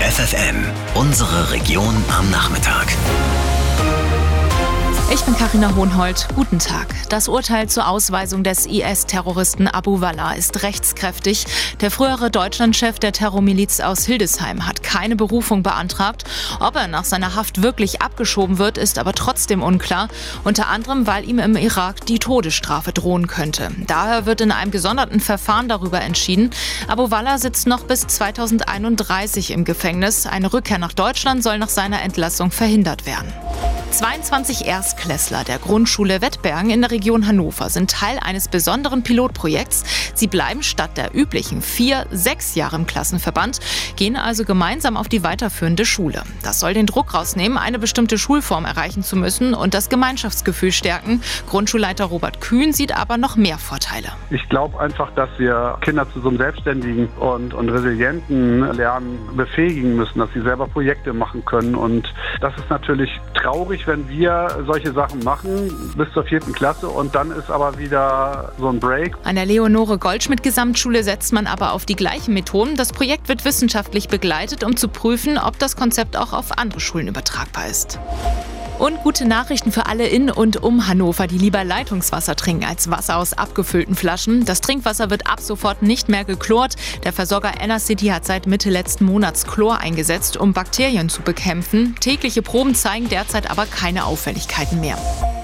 FFN, unsere Region am Nachmittag. Ich bin Carina Hohnhold. Guten Tag. Das Urteil zur Ausweisung des IS-Terroristen Abu Wallah ist rechtskräftig. Der frühere Deutschlandchef der Terrormiliz aus Hildesheim hat keine Berufung beantragt. Ob er nach seiner Haft wirklich abgeschoben wird, ist aber trotzdem unklar. Unter anderem, weil ihm im Irak die Todesstrafe drohen könnte. Daher wird in einem gesonderten Verfahren darüber entschieden. Abu Wallah sitzt noch bis 2031 im Gefängnis. Eine Rückkehr nach Deutschland soll nach seiner Entlassung verhindert werden. 22 Erstklässler der Grundschule Wettbergen in der Region Hannover sind Teil eines besonderen Pilotprojekts. Sie bleiben statt der üblichen 4-6 Jahre im Klassenverband, gehen also gemeinsam auf die weiterführende Schule. Das soll den Druck rausnehmen, eine bestimmte Schulform erreichen zu müssen und das Gemeinschaftsgefühl stärken. Grundschulleiter Robert Kühn sieht aber noch mehr Vorteile. Ich glaube einfach, dass wir Kinder zu so einem selbstständigen und resilienten Lernen befähigen müssen, dass sie selber Projekte machen können. Und das ist natürlich traurig, wenn wir solche Sachen machen bis zur 4. Klasse und dann ist aber wieder so ein Break. An der Leonore-Goldschmidt-Gesamtschule setzt man aber auf die gleichen Methoden. Das Projekt wird wissenschaftlich begleitet, um zu prüfen, ob das Konzept auch auf andere Schulen übertragbar ist. Und gute Nachrichten für alle in und um Hannover, die lieber Leitungswasser trinken als Wasser aus abgefüllten Flaschen. Das Trinkwasser wird ab sofort nicht mehr geklort. Der Versorger Enercity hat seit Mitte letzten Monats Chlor eingesetzt, um Bakterien zu bekämpfen. Tägliche Proben zeigen derzeit aber keine Auffälligkeiten mehr.